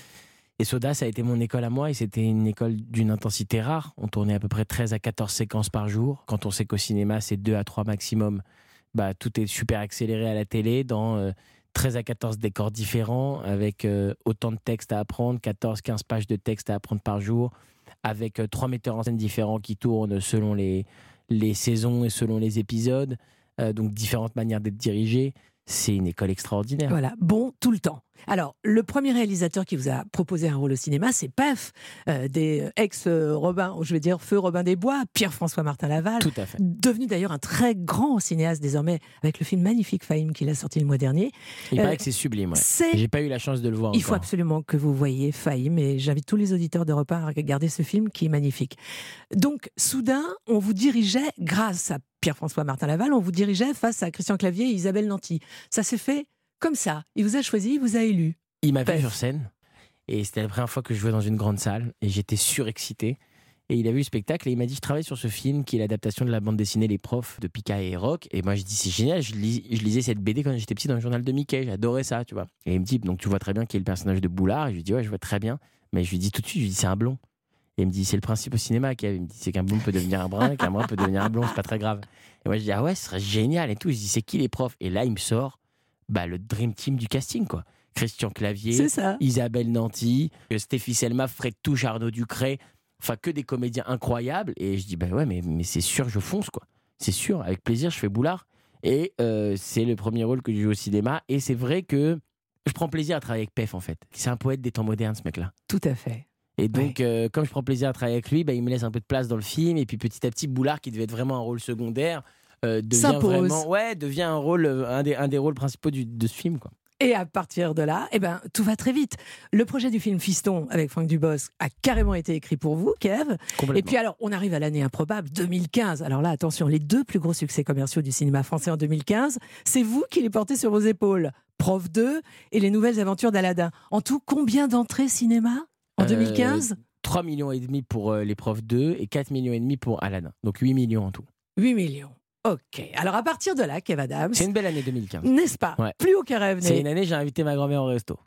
Et Soda, ça a été mon école à moi, et c'était une école d'une intensité rare. On tournait à peu près treize à quatorze séquences par jour. Quand on sait qu'au cinéma, c'est deux à trois maximum, bah, tout est super accéléré à la télé, dans euh, treize à quatorze décors différents, avec euh, autant de textes à apprendre, quatorze à quinze pages de textes à apprendre par jour, avec euh, trois metteurs en scène différents qui tournent selon les, les saisons et selon les épisodes, euh, donc différentes manières d'être dirigés. C'est une école extraordinaire. Voilà, bon tout le temps. Alors, le premier réalisateur qui vous a proposé un rôle au cinéma, c'est P E F, euh, des ex-Robin, je vais dire feu Robin des Bois, Pierre-François Martin Laval. Tout à fait. Devenu d'ailleurs un très grand cinéaste désormais, avec le film magnifique Fahim qu'il a sorti le mois dernier. Il euh, paraît que c'est sublime. Ouais. C'est... J'ai pas eu la chance de le voir Il encore. faut absolument que vous voyiez Fahim, et j'invite tous les auditeurs d'Europe un à regarder ce film qui est magnifique. Donc, soudain, on vous dirigeait, grâce à Pierre-François Martin Laval, on vous dirigeait face à Christian Clavier et Isabelle Nanty. Ça s'est fait comme ça. Il vous a choisi, il vous a élu. Il m'a vu Pef. sur scène, et c'était la première fois que je jouais dans une grande salle, et j'étais surexcité. Et il a vu le spectacle, et il m'a dit, je travaille sur ce film qui est l'adaptation de la bande dessinée Les Profs de Pika et Rock. Et moi, je dis, c'est génial, je, lis, je lisais cette B D quand j'étais petit dans le journal de Mickey, j'adorais ça, tu vois. Et il me dit, donc tu vois très bien qui est le personnage de Boulard. Et je lui dis, ouais, je vois très bien. Mais je lui dis tout de suite, je lui dis, c'est un blond. Et il me dit, c'est le principe au cinéma, Kev. Il me dit, c'est qu'un blond peut devenir un brun, qu'un brun peut devenir un blond, c'est pas très grave. Et moi, je dis, ah ouais, ce serait génial et tout. Je dis, c'est qui les profs? Et là, il me sort bah, le dream team du casting, quoi. Christian Clavier, Isabelle Nanty, Stéphie Selma, Fred Touche, Arnaud Ducré, enfin que des comédiens incroyables. Et je dis, bah ouais, mais, mais c'est sûr, je fonce, quoi. C'est sûr, avec plaisir, je fais Boulard. Et euh, c'est le premier rôle que je joue au cinéma. Et c'est vrai que je prends plaisir à travailler avec P E F, en fait. C'est un poète des temps modernes, ce mec-là. Tout à fait. Et donc, ouais. euh, comme je prends plaisir à travailler avec lui, bah, il me laisse un peu de place dans le film. Et puis petit à petit, Boulard, qui devait être vraiment un rôle secondaire, euh, devient S'impose. vraiment, ouais, devient un rôle, un des, un des rôles principaux du, de ce film, quoi. Et à partir de là, eh ben, tout va très vite. Le projet du film Fiston avec Franck Dubosc a carrément été écrit pour vous, Kev. Et puis alors, on arrive à l'année improbable, deux mille quinze. Alors là, attention, les deux plus gros succès commerciaux du cinéma français en deux mille quinze, c'est vous qui les portez sur vos épaules. Prof deux et les nouvelles aventures d'Aladin. En tout, combien d'entrées cinéma en deux mille quinze ? euh, trois millions et demi pour euh, les Profs deux et quatre millions et demi pour Aladin. Donc huit millions en tout. huit millions. Ok. Alors à partir de là, Kev Adams. C'est une belle année deux mille quinze. N'est-ce pas ? Ouais. Plus aucun rêve n'est. C'est une année, j'ai invité ma grand-mère au resto.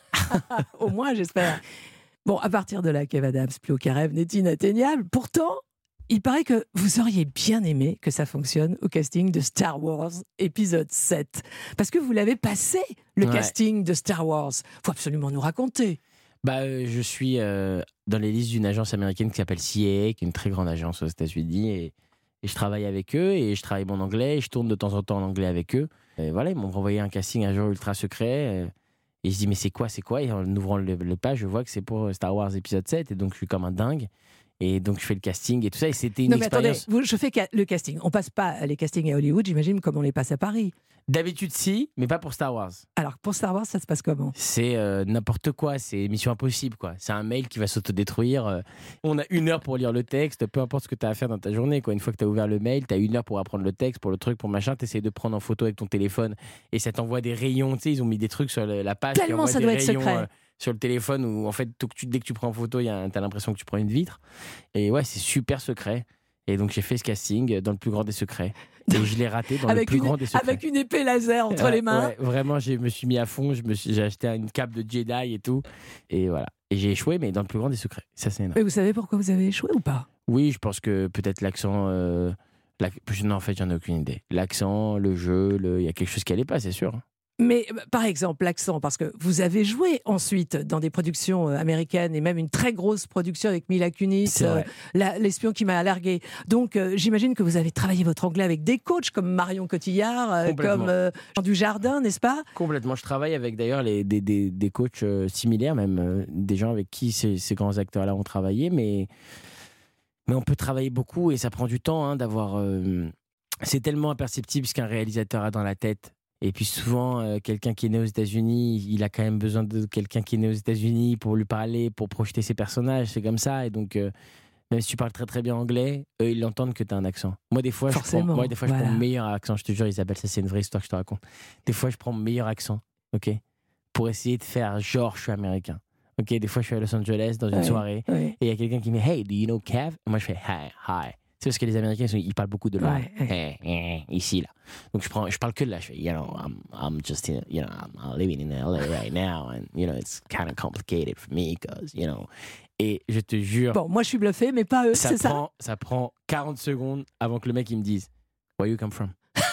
Au moins, j'espère. Bon, à partir de là, Kev Adams, plus aucun rêve n'est inatteignable. Pourtant, il paraît que vous auriez bien aimé que ça fonctionne au casting de Star Wars épisode sept. Parce que vous l'avez passé, le Ouais. casting de Star Wars. Faut absolument nous raconter. Bah, euh, je suis euh, dans les listes d'une agence américaine qui s'appelle C A A, qui est une très grande agence aux États-Unis. Et, et je travaille avec eux et je travaille mon anglais et je tourne de temps en temps en anglais avec eux. Et voilà, ils m'ont renvoyé un casting un jour ultra secret. Et je dis, mais c'est quoi, c'est quoi ? Et en ouvrant le, le page, je vois que c'est pour Star Wars épisode sept. Et donc, je suis comme un dingue. Et donc, je fais le casting et tout ça. Et c'était une Non, mais attendez, expérience. vous- je fais ca- le casting. On passe pas les castings à Hollywood, j'imagine, comme on les passe à Paris. D'habitude, si, mais pas pour Star Wars. Alors, pour Star Wars, ça se passe comment ? C'est euh, n'importe quoi, c'est Mission Impossible, quoi. C'est un mail qui va s'autodétruire. euh. On a une heure pour lire le texte, peu importe ce que tu as à faire dans ta journée, quoi. Une fois que tu as ouvert le mail, tu as une heure pour apprendre le texte, pour le truc, pour machin. Tu essaies de prendre en photo avec ton téléphone et ça t'envoie des rayons. Tu sais, ils ont mis des trucs sur le- la page. qui Tellement envoient ça des doit être rayons, secret. euh, sur le téléphone où, en fait, tout que tu- dès que tu prends en photo, tu as l'impression que tu prends une vitre. Et ouais, c'est super secret. Et donc, j'ai fait ce casting dans le plus grand des secrets. Et je l'ai raté dans avec le plus une, grand des secrets. avec une épée laser entre Ouais, les mains. ouais, vraiment, je me suis mis à fond. Je me suis, j'ai acheté une cape de Jedi et tout. Et voilà. Et j'ai échoué, mais dans le plus grand des secrets. Ça, c'est énorme. Mais vous savez pourquoi vous avez échoué ou pas ? Oui, je pense que peut-être l'accent. Euh, la- Non, en fait, j'en ai aucune idée. L'accent, le jeu, le... il y a quelque chose qui allait pas, c'est sûr. Mais euh, par exemple, l'accent, parce que vous avez joué ensuite dans des productions euh, américaines et même une très grosse production avec Mila Kunis, C'est euh, vrai. la- l'espion qui m'a largué. Donc euh, j'imagine que vous avez travaillé votre anglais avec des coachs comme Marion Cotillard, euh, Complètement. comme euh, Jean Dujardin, n'est-ce pas ? Complètement. Je travaille avec d'ailleurs les, des, des, des coachs euh, similaires, même euh, des gens avec qui ces, ces grands acteurs-là ont travaillé. Mais, mais on peut travailler beaucoup et ça prend du temps hein, d'avoir. euh, C'est tellement imperceptible ce qu'un réalisateur a dans la tête. Et puis souvent, euh, quelqu'un qui est né aux États-Unis, il a quand même besoin de quelqu'un qui est né aux États-Unis pour lui parler, pour projeter ses personnages. C'est comme ça. Et donc, euh, même si tu parles très très bien anglais, eux, ils l'entendent que tu as un accent. Moi, des fois, je prends, Forcément, moi, des fois, je voilà. prends mon meilleur accent. Je te jure, Isabelle, ça, c'est une vraie histoire que je te raconte. Des fois, je prends mon meilleur accent, ok, pour essayer de faire genre je suis américain. Ok, des fois, je suis à Los Angeles dans une Ouais, soirée ouais. et il y a quelqu'un qui me dit Hey, do you know Kev? Et moi, je fais Hi, hi. C'est parce que les Américains, ils, sont- ils parlent beaucoup de là. Ouais, Hey, hey, ici, là. Donc, je, prends, je parle que de là. Je fais, you know, I'm, I'm just, in, you know, I'm, I'm living in L A right now. And, you know, it's kind of complicated for me because, you know. Et je te jure, Bon, moi je suis bluffé, mais pas eux, ça, c'est ça ? prend, ça prend quarante secondes avant que le mec il me dise Where you come from?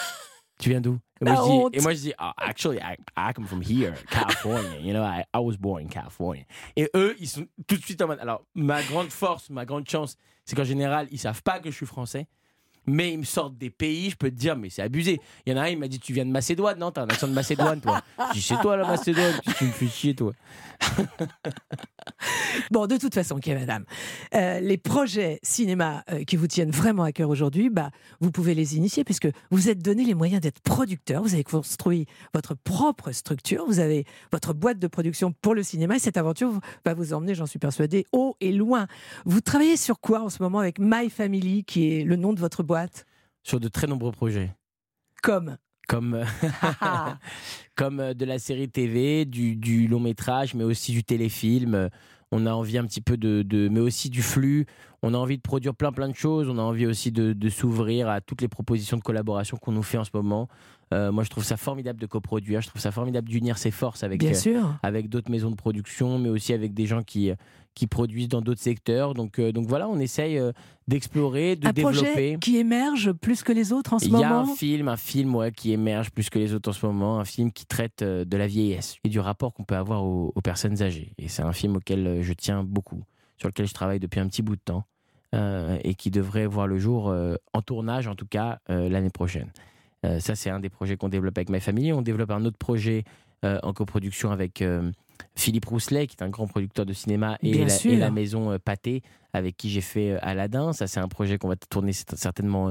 Tu viens d'où? Et, moi, La je dis- honte. et moi je dis oh, Actually, I, I come from here, California. You know, I, I was born in California. Et eux, ils sont tout de suite en mode. Alors, ma grande force, ma grande chance, c'est qu'en général, ils savent pas que je suis français. Mais ils me sortent des pays, je peux te dire, mais c'est abusé. Il y en a un, il m'a dit Tu viens de Macédoine? Non, t'as un accent de Macédoine, toi. Je dis C'est toi la Macédoine, tu me fais chier, toi. Bon, de toute façon, Kev Adams, euh, les projets cinéma euh, qui vous tiennent vraiment à cœur aujourd'hui, bah, vous pouvez les initier puisque vous êtes donné les moyens d'être producteur. Vous avez construit votre propre structure. Vous avez votre boîte de production pour le cinéma et cette aventure va vous emmener, j'en suis persuadée, haut et loin. Vous travaillez sur quoi en ce moment avec My Family, qui est le nom de votre boîte ? Sur de très nombreux projets. Comme Comme, euh, comme euh, de la série T V, du, du long métrage, mais aussi du téléfilm. Euh, On a envie un petit peu de, de... Mais aussi du flux. On a envie de produire plein plein de choses. On a envie aussi de, de s'ouvrir à toutes les propositions de collaboration qu'on nous fait en ce moment. Euh, moi, je trouve ça formidable de coproduire. Je trouve ça formidable d'unir ses forces avec, bien euh, sûr. avec d'autres maisons de production, mais aussi avec des gens qui, qui produisent dans d'autres secteurs. Donc, euh, donc voilà, on essaye euh, d'explorer, de Un développer. projet qui émerge plus que les autres en ce Il y a moment. un film, un film ouais, qui émerge plus que les autres en ce moment, un film qui traite euh, de la vieillesse et du rapport qu'on peut avoir aux, aux personnes âgées. Et c'est un film auquel euh, je tiens beaucoup, sur lequel je travaille depuis un petit bout de temps euh, et qui devrait voir le jour euh, en tournage, en tout cas, euh, l'année prochaine. Euh, ça, c'est un des projets qu'on développe avec ma famille. On développe un autre projet euh, en coproduction avec euh, Philippe Rousselet, qui est un grand producteur de cinéma, et, Bien la, sûr. et la maison euh, Pathé, avec qui j'ai fait euh, Aladin. Ça, c'est un projet qu'on va tourner certainement euh,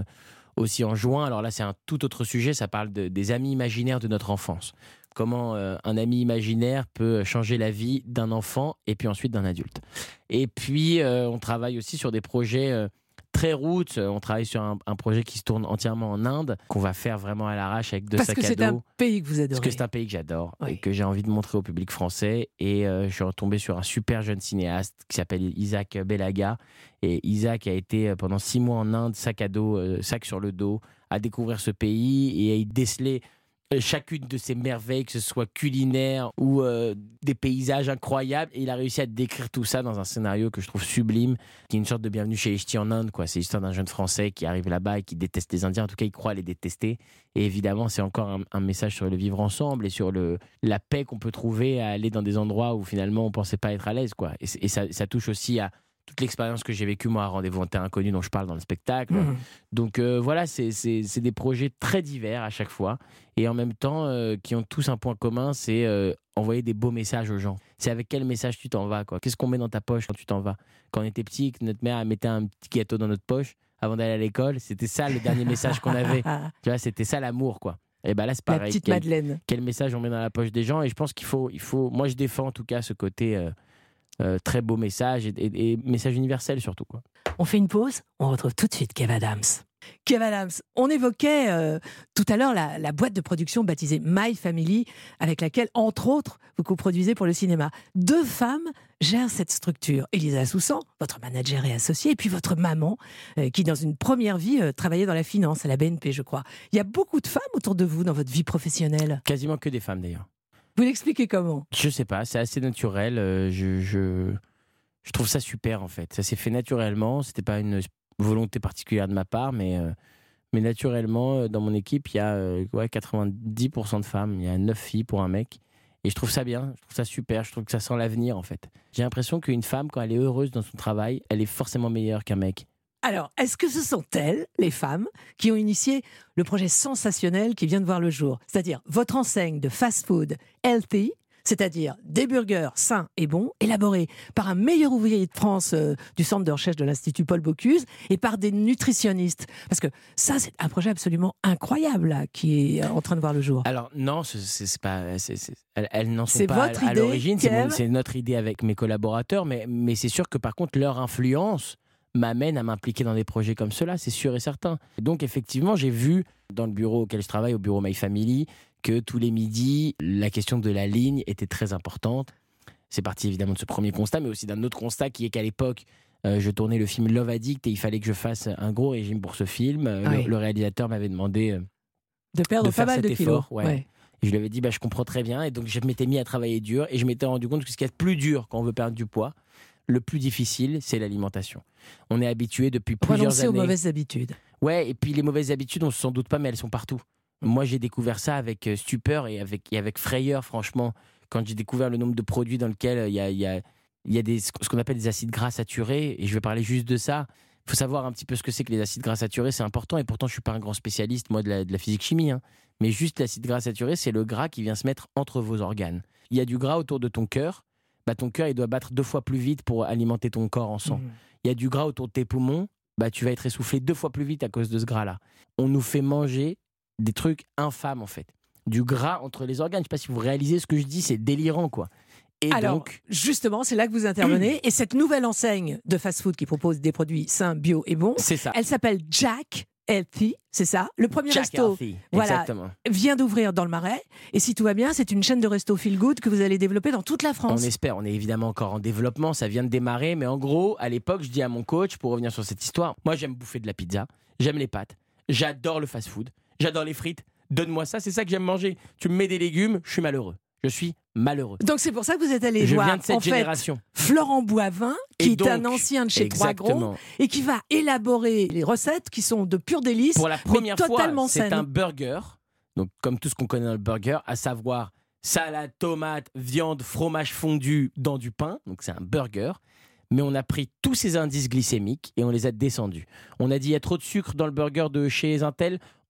aussi en juin. Alors là, c'est un tout autre sujet. Ça parle de, des amis imaginaires de notre enfance. Comment euh, un ami imaginaire peut changer la vie d'un enfant et puis ensuite d'un adulte. Et puis, euh, on travaille aussi sur des projets euh, très routes. On travaille sur un, un projet qui se tourne entièrement en Inde, qu'on va faire vraiment à l'arrache avec deux Parce sacs que à c'est dos. un pays que vous adorez. Parce que c'est un pays que j'adore Oui. et que j'ai envie de montrer au public français. Et euh, je suis retombé sur un super jeune cinéaste qui s'appelle Isaac Belaga. Et Isaac a été pendant six mois en Inde, sac à dos, euh, sac sur le dos, à découvrir ce pays et à y déceler chacune de ces merveilles, que ce soit culinaire ou euh, des paysages incroyables. Et il a réussi à décrire tout ça dans un scénario que je trouve sublime, qui est une sorte de Bienvenue chez les Ch'tis en Inde, quoi. C'est l'histoire d'un jeune Français qui arrive là-bas et qui déteste les Indiens. En tout cas, il croit les détester. Et évidemment, c'est encore un, un message sur le vivre ensemble et sur le, la paix qu'on peut trouver à aller dans des endroits où finalement on ne pensait pas être à l'aise, quoi. Et, et ça, ça touche aussi à toute l'expérience que j'ai vécue, moi, à Rendez-vous en Terre Inconnue, dont je parle dans le spectacle. Mmh. Donc euh, voilà, c'est, c'est, c'est des projets très divers à chaque fois, et en même temps, euh, qui ont tous un point commun, c'est euh, envoyer des beaux messages aux gens. C'est avec quel message tu t'en vas, quoi. Qu'est-ce qu'on met dans ta poche quand tu t'en vas? Quand on était petit, que notre mère mettait un petit gâteau dans notre poche avant d'aller à l'école, c'était ça le dernier message qu'on avait. Tu vois, c'était ça l'amour, quoi. Et ben là, c'est pareil. La petite quel, Madeleine. Quel message on met dans la poche des gens? Et je pense qu'il faut, il faut... Moi, je défends en tout cas ce côté... Euh, Euh, très beau message et, et, et message universel surtout, quoi. On fait une pause, on retrouve tout de suite Kev Adams. Kev Adams, on évoquait euh, tout à l'heure la, la boîte de production baptisée My Family, avec laquelle, entre autres, vous coproduisez pour le cinéma. Deux femmes gèrent cette structure. Elisa Soussan, votre manager et associée, et puis votre maman, euh, qui dans une première vie euh, travaillait dans la finance, à la B N P, je crois. Il y a beaucoup de femmes autour de vous dans votre vie professionnelle? Quasiment que des femmes, d'ailleurs. Vous l'expliquez comment? Je sais pas, c'est assez naturel. Euh, je, je, je trouve ça super, en fait. Ça s'est fait naturellement. C'était pas une volonté particulière de ma part, mais, euh, mais naturellement, dans mon équipe, il y a euh, ouais, quatre-vingt-dix pour cent de femmes. Il y a neuf filles pour un mec. Et je trouve ça bien, je trouve ça super. Je trouve que ça sent l'avenir, en fait. J'ai l'impression qu'une femme, quand elle est heureuse dans son travail, elle est forcément meilleure qu'un mec. Alors, est-ce que ce sont elles, les femmes, qui ont initié le projet sensationnel qui vient de voir le jour? C'est-à-dire votre enseigne de fast-food healthy, c'est-à-dire des burgers sains et bons, élaborés par un meilleur ouvrier de France euh, du centre de recherche de l'Institut Paul Bocuse et par des nutritionnistes. Parce que ça, c'est un projet absolument incroyable là, qui est en train de voir le jour. Alors non, c'est, c'est pas, c'est, c'est, elles, elles n'en sont c'est pas votre à, à idée, l'origine. C'est, mon, Kev c'est notre idée avec mes collaborateurs, mais, mais c'est sûr que par contre, leur influence m'amène à m'impliquer dans des projets comme ceux-là, c'est sûr et certain. Donc effectivement, j'ai vu dans le bureau auquel je travaille, au bureau My Family, que tous les midis, la question de la ligne était très importante. C'est parti évidemment de ce premier constat, mais aussi d'un autre constat qui est qu'à l'époque, euh, je tournais le film Love Addict et il fallait que je fasse un gros régime pour ce film. Ah le, oui. le réalisateur m'avait demandé euh, de perdre de pas faire mal cet de kilos. effort. Ouais. Ouais. Et je lui avais dit, bah, je comprends très bien. Et donc, je m'étais mis à travailler dur et je m'étais rendu compte que ce qui est le plus dur quand on veut perdre du poids, le plus difficile, c'est l'alimentation. On est habitué depuis plusieurs Renoncer années. aux mauvaises habitudes. Ouais, et puis les mauvaises habitudes, on ne s'en doute pas, mais elles sont partout. Moi, j'ai découvert ça avec euh, stupeur et avec, et avec frayeur, franchement, quand j'ai découvert le nombre de produits dans lesquels il y a, y a, y a des, ce qu'on appelle des acides gras saturés, et je vais parler juste de ça. Il faut savoir un petit peu ce que c'est que les acides gras saturés, c'est important, et pourtant, je ne suis pas un grand spécialiste, moi, de la, de la physique-chimie, hein. Mais juste l'acide gras saturé, c'est le gras qui vient se mettre entre vos organes. Il y a du gras autour de ton cœur, bah, ton cœur, il doit battre deux fois plus vite pour alimenter ton corps en sang. Mmh. Il y a du gras autour de tes poumons, bah, tu vas être essoufflé deux fois plus vite à cause de ce gras-là. On nous fait manger des trucs infâmes, en fait. Du gras entre les organes. Je ne sais pas si vous réalisez ce que je dis, c'est délirant, quoi. Et alors, donc, justement, c'est là que vous intervenez. Et cette nouvelle enseigne de fast-food qui propose des produits sains, bio et bons, c'est ça. Elle s'appelle Jack Healthy, c'est ça. Le premier Jack resto Healthy, voilà, exactement. vient d'ouvrir dans le Marais. Et si tout va bien, c'est une chaîne de resto feel good que vous allez développer dans toute la France. On espère, on est évidemment encore en développement, ça vient de démarrer. Mais en gros, à l'époque, je dis à mon coach, pour revenir sur cette histoire, moi j'aime bouffer de la pizza, j'aime les pâtes, j'adore le fast-food, j'adore les frites. Donne-moi ça, c'est ça que j'aime manger. Tu me mets des légumes, je suis malheureux. Je suis malheureux. Donc c'est pour ça que vous êtes allé je voir viens de cette en génération. fait, Florent Boivin, qui et est donc, un ancien de chez exactement. Trois Gros et qui va élaborer les recettes qui sont de pur délice, pour la première mais totalement fois, c'est saines. un burger, donc comme tout ce qu'on connaît dans le burger, à savoir salade, tomate, viande, fromage fondu dans du pain. Donc c'est un burger. Mais on a pris tous ces indices glycémiques et on les a descendus. On a dit il y a trop de sucre dans le burger de chez Intel,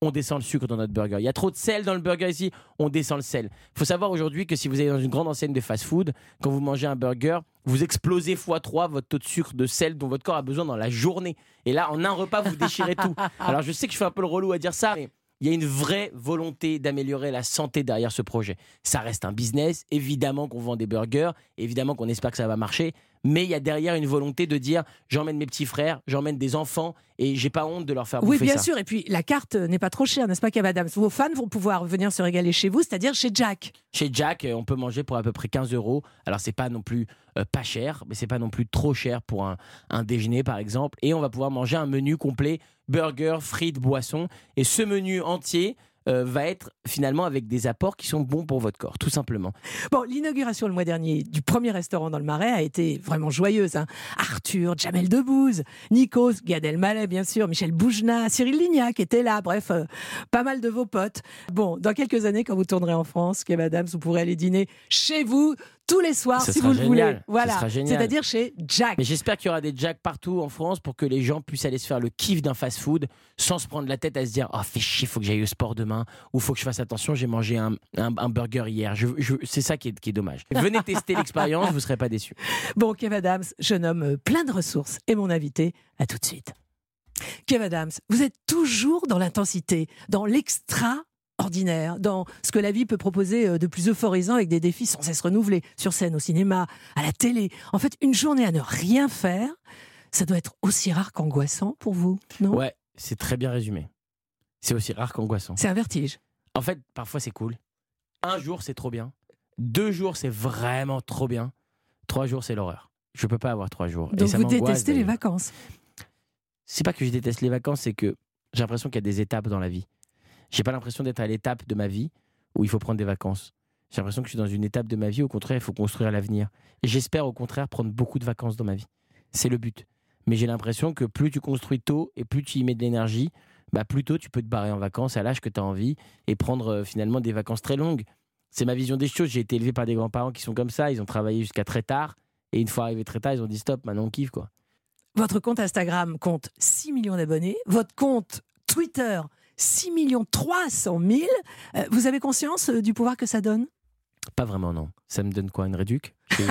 on descend le sucre dans notre burger. Il y a trop de sel dans le burger ici, on descend le sel. Il faut savoir aujourd'hui que si vous allez dans une grande enseigne de fast-food, quand vous mangez un burger, vous explosez fois trois votre taux de sucre, de sel dont votre corps a besoin dans la journée. Et là, en un repas, vous déchirez tout. Alors je sais que je fais un peu le relou à dire ça, mais il y a une vraie volonté d'améliorer la santé derrière ce projet. Ça reste un business, évidemment qu'on vend des burgers, évidemment qu'on espère que ça va marcher, mais il y a derrière une volonté de dire j'emmène mes petits frères, j'emmène des enfants et j'ai pas honte de leur faire bouffer ça. Oui, bien sûr, et puis la carte n'est pas trop chère, n'est-ce pas, Kev Adams? Vos fans vont pouvoir venir se régaler chez vous, c'est-à-dire chez Jack. Chez Jack, on peut manger pour à peu près quinze euros. Alors c'est pas non plus euh, pas cher, mais c'est pas non plus trop cher pour un, un déjeuner par exemple. Et on va pouvoir manger un menu complet, burger, frites, boissons. Et ce menu entier euh, va être finalement avec des apports qui sont bons pour votre corps, tout simplement. Bon, l'inauguration le mois dernier du premier restaurant dans le Marais a été vraiment joyeuse. Hein. Arthur, Jamel Debbouze, Nikos, Gad Elmaleh bien sûr, Michel Boujna, Cyril Lignac était là, bref, euh, pas mal de vos potes. Bon, dans quelques années, quand vous tournerez en France, Kev Adams, vous pourrez aller dîner chez vous tous les soirs, Ce si sera vous le génial. voulez. Voilà, Ce sera génial. c'est-à-dire chez Jack. Mais j'espère qu'il y aura des Jack partout en France pour que les gens puissent aller se faire le kiff d'un fast-food sans se prendre la tête à se dire « Oh, fais chier, faut que j'aille au sport demain » ou « Faut que je fasse attention, j'ai mangé un, un, un burger hier. Je, je, » C'est ça qui est, qui est dommage. Venez tester l'expérience, vous ne serez pas déçus. Bon, Kev Adams, jeune homme euh, plein de ressources, est mon invité. À tout de suite. Kev Adams, vous êtes toujours dans l'intensité, dans l'extra ordinaire, dans ce que la vie peut proposer de plus euphorisant avec des défis sans cesse renouvelés, sur scène, au cinéma, à la télé. En fait, une journée à ne rien faire, ça doit être aussi rare qu'angoissant pour vous, non? Ouais, c'est très bien résumé. C'est aussi rare qu'angoissant. C'est un vertige. En fait, parfois c'est cool. Un jour, c'est trop bien. Deux jours, c'est vraiment trop bien. Trois jours, c'est l'horreur. Je peux pas avoir trois jours. Donc Et ça vous m'angoisse, détestez les d'ailleurs. vacances? C'est pas que je déteste les vacances, c'est que j'ai l'impression qu'il y a des étapes dans la vie. J'ai pas l'impression d'être à l'étape de ma vie où il faut prendre des vacances. J'ai l'impression que je suis dans une étape de ma vie où, au contraire, il faut construire l'avenir. Et j'espère, au contraire, prendre beaucoup de vacances dans ma vie. C'est le but. Mais j'ai l'impression que plus tu construis tôt et plus tu y mets de l'énergie, bah plus tôt tu peux te barrer en vacances à l'âge que tu as envie et prendre euh, finalement des vacances très longues. C'est ma vision des choses. J'ai été élevé par des grands-parents qui sont comme ça. Ils ont travaillé jusqu'à très tard. Et une fois arrivés très tard, ils ont dit stop, maintenant on kiffe, quoi. Votre compte Instagram compte six millions d'abonnés. Votre compte Twitter, six millions trois cent mille. Euh, vous avez conscience euh, du pouvoir que ça donne? Pas vraiment, non. Ça me donne quoi, une réduc? Et-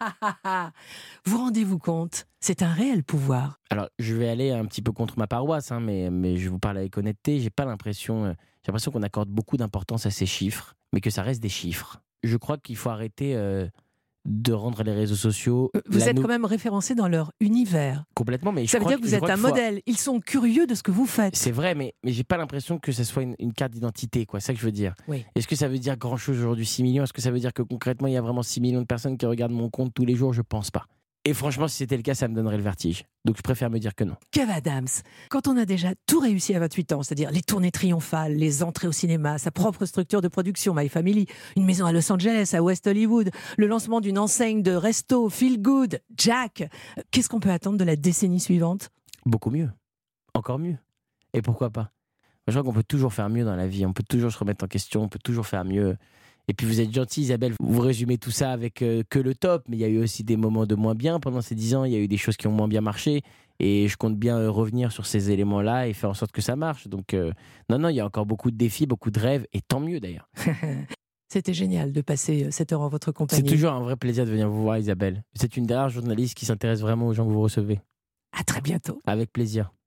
Vous rendez-vous compte? C'est un réel pouvoir. Alors, je vais aller un petit peu contre ma paroisse, hein, mais, mais je vous parle avec honnêteté. J'ai pas l'impression, euh, j'ai l'impression qu'on accorde beaucoup d'importance à ces chiffres, mais que ça reste des chiffres. Je crois qu'il faut arrêter euh, de rendre les réseaux sociaux. Euh, Vous la êtes nou- quand même référencé dans leur univers. complètement, mais je Ça veut crois dire que vous je êtes crois un qu'il faut- modèle. Ils sont curieux de ce que vous faites. C'est vrai, mais, mais j'ai pas l'impression que ce soit une, une carte d'identité, quoi. C'est ça que je veux dire. Oui. Est-ce que ça veut dire grand-chose aujourd'hui, six millions? Est-ce que ça veut dire que concrètement, il y a vraiment six millions de personnes qui regardent mon compte tous les jours? Je pense pas. Et franchement, si c'était le cas, ça me donnerait le vertige. Donc je préfère me dire que non. Kev Adams, quand on a déjà tout réussi à vingt-huit ans, c'est-à-dire les tournées triomphales, les entrées au cinéma, sa propre structure de production, My Family, une maison à Los Angeles, à West Hollywood, le lancement d'une enseigne de resto, Feel Good, Jack, qu'est-ce qu'on peut attendre de la décennie suivante? Beaucoup mieux. Encore mieux. Et pourquoi pas? Je crois qu'on peut toujours faire mieux dans la vie. On peut toujours se remettre en question. On peut toujours faire mieux. Et puis vous êtes gentil, Isabelle. Vous résumez tout ça avec euh, que le top. Mais il y a eu aussi des moments de moins bien pendant ces dix ans. Il y a eu des choses qui ont moins bien marché. Et je compte bien euh, revenir sur ces éléments-là et faire en sorte que ça marche. Donc, euh, non, non, il y a encore beaucoup de défis, beaucoup de rêves. Et tant mieux d'ailleurs. C'était génial de passer cette heure en votre compagnie. C'est toujours un vrai plaisir de venir vous voir, Isabelle. Vous êtes une des rares journalistes qui s'intéresse vraiment aux gens que vous recevez. À très bientôt. Avec plaisir.